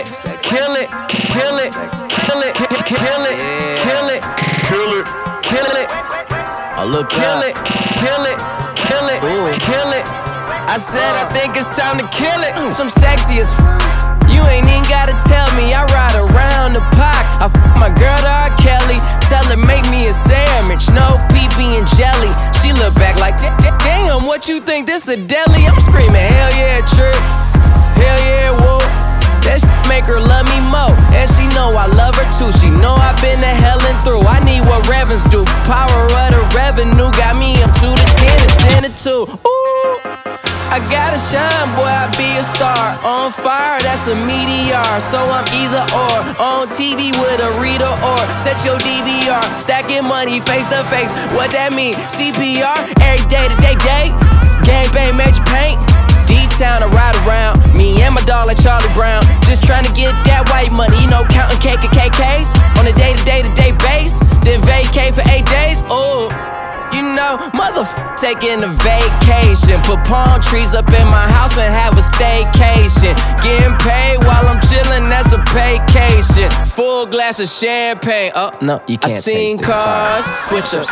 kill it, kill it, kill it, kill it, kill it, kill it, kill it. Oh, look, kill it, kill it, kill it, kill it. I said I think it's time to kill it. Some sexy as you ain't even gotta tell me. I ride around the park. I my girl to R. Kelly. Tell her make me a sandwich, no PB and jelly. She look back like, damn, what you think this a deli? I'm screaming, hell yeah, trip. Hell yeah, whoa. That make her love me more. And she know I love her too. She know I've been to hell and through. I need what Revens do. Power of the revenue got me up 2 to 10 and 10 to 2. Ooh, I gotta shine, boy, I be a star. On fire, that's a meteor. So I'm either or. On TV with a reader or set your DVR. Stacking money face to face. What that mean? CPR every day to day. Gang bang, major paint. D-Town, I ride around. Me and my dog like Charlie Brown. Just trying to get that white money, you know, counting KKKs on a day-to-day base. Then vacate for 8 days. Ooh, you know, taking a vacation. Put palm trees up in my house and have a staycation. Getting paid while I'm chilling, that's a vacation. Full glass of champagne. Oh, no, you can't taste it. I seen cars, switch up,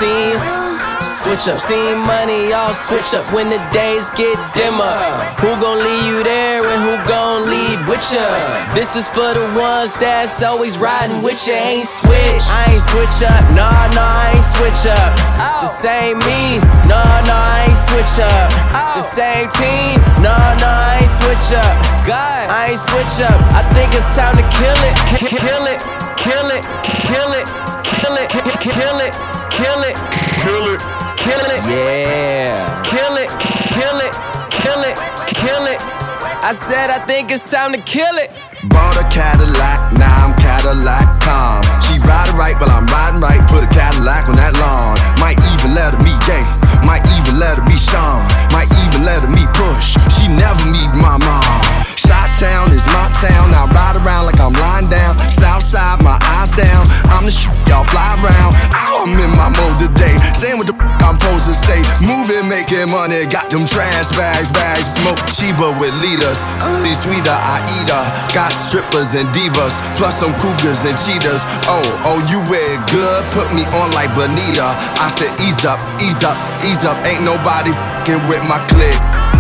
seen money, all switch up when the days get dimmer. Who gon' leave you there and who gon' leave with ya? This is for the ones that's always riding with ya. Ain't switch, I ain't switch up, nah, I ain't switch up. The same me, nah, I ain't switch up. The same team, nah, I ain't switch up. God, I ain't switch up. I think it's time to kill it, kill it, kill it, kill it, kill it, kill it, kill it, kill it, kill it, yeah, kill it, kill it, kill it, kill it. I said I think it's time to kill it. Bought a Cadillac, now I'm Cadillac calm. She riding right, but I'm riding right. Put a Cadillac on that lawn. Might even let her meet gay. Might even let her meet Sean. Might even let her meet Bush. She never meet my mom. Chi-Town is my town. I ride around like I'm lying down. Southside, my eyes down. I'm the shit, y'all fly around. I'm in my mode today. Saying what the I'm supposed to say. Moving, making money. Got them trash bags. Smoke Chiba with leaders. These sweeter, I eat her. Got strippers and divas. Plus some cougars and cheetahs. Oh, you wear it good. Put me on like Bonita. I said ease up, ease up, ease up. Ain't nobody f***ing with my clique.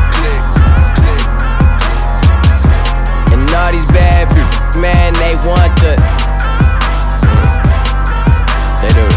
And all these bad bitches, man, they want the. They do.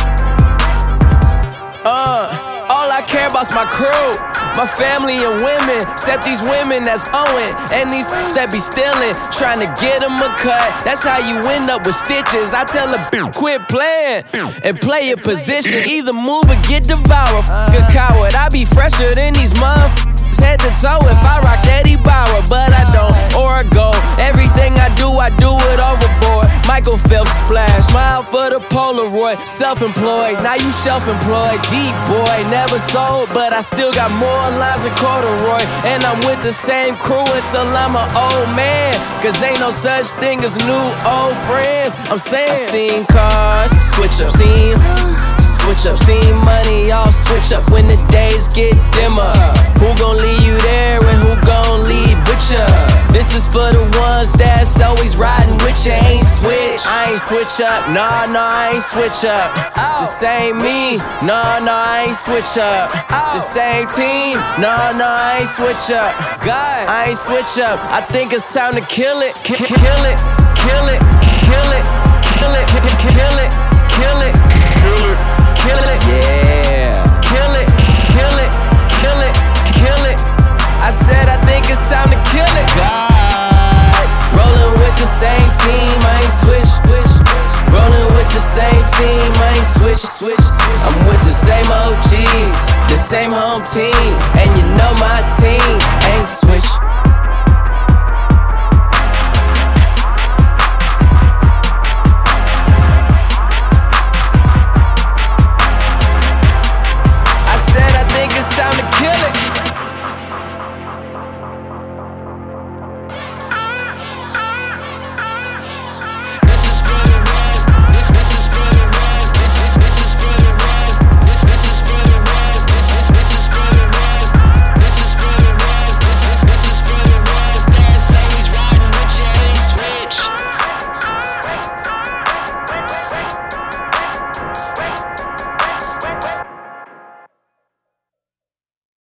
All I care about's my crew, my family and women. Except these women that's owing and these that be stealing. Trying to get them a cut, that's how you end up with stitches. I tell a quit playing and play your position. Either move or get devoured. Good coward, I be fresher than these motherfuckers. Head to toe if I rock Eddie Bauer, but I don't, or go. Everything I do it overboard. Michael Phelps splash, smile for the Polaroid. Self-employed, now you self-employed. Deep boy, never sold, but I still got more lines than corduroy. And I'm with the same crew until I'm an old man. Cause ain't no such thing as new old friends. I'm saying I seen cars, switch up, seen money, all switch up when the days get dimmer. Who gon' leave you there and who gon' leave with ya? This is for the ones that's always riding with ya. Ain't switch, I ain't switch up, nah, I ain't switch up. The same me, nah, I ain't switch up. The same team, nah, I ain't switch up. God, I ain't switch up. I think it's time to kill it, kill it, kill it, kill it, kill it, kill it, kill it, kill it, kill it. Kill it, yeah. Kill it, kill it, kill it, kill it. I said I think it's time to kill it. God. Rolling with the same team, I ain't switch. Rolling with the same team, I ain't switch. I'm with the same OGs, the same home team, and you know my team ain't